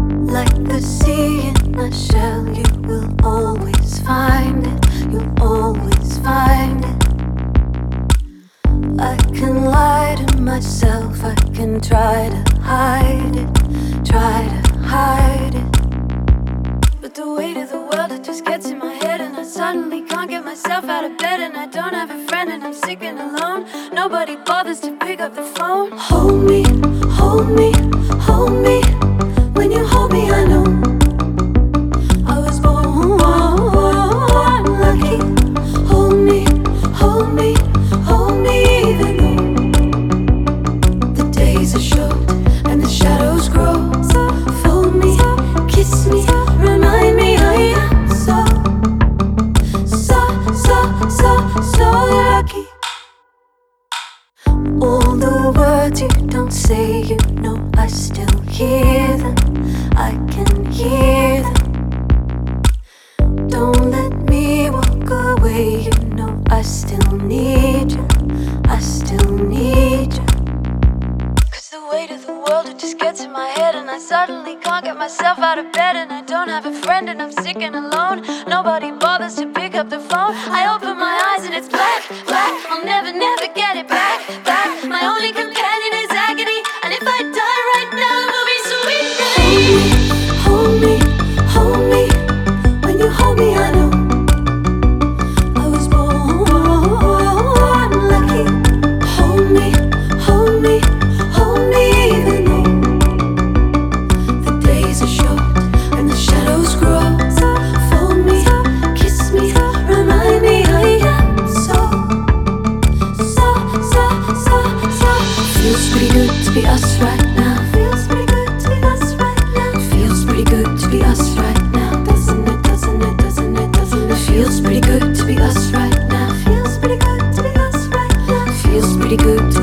Like the sea in a shell, you will always find it. You'll always find it. I can lie to myself, I can try to hide it, try to hide it. But the weight of the world, it just gets in my head, and I suddenly can't get myself out of bed. And I don't have a friend, and I'm sick and alone. Nobody bothers to pick up the phone. Hold me, hold me, hold me. When you hold me, I know I was born lucky. Hold me, hold me, hold me. Even though the days are short and the shadows grow, fold me, kiss me, remind me I am so lucky. All the words you don't say, you know I still hear them. I can hear them. Don't let me walk away, you know I still need you. I still need you. Cause the weight of the world, it just gets in my head, and I suddenly can't get myself out of bed. And I don't have a friend, and I'm sick and alone. Nobody bothers to pick up the phone. I open my eyes and it's black, black. I'll never, never get it back, back. My only companion is agony, and if I die right now, it will be sweet relief. Hold me, hold me, hold me. When you hold me, I know I was born lucky. Hold me, hold me, hold me. Even though the days are short and the shadows grow, fold me, kiss me, remind me I am so. Feels pretty good to be us right now. Feels pretty good to be us right now. Feels pretty good to be us right now. Doesn't it, doesn't it, doesn't it, doesn't it? Feels pretty good to be us right now. Feels pretty good to be us right now. Feels pretty good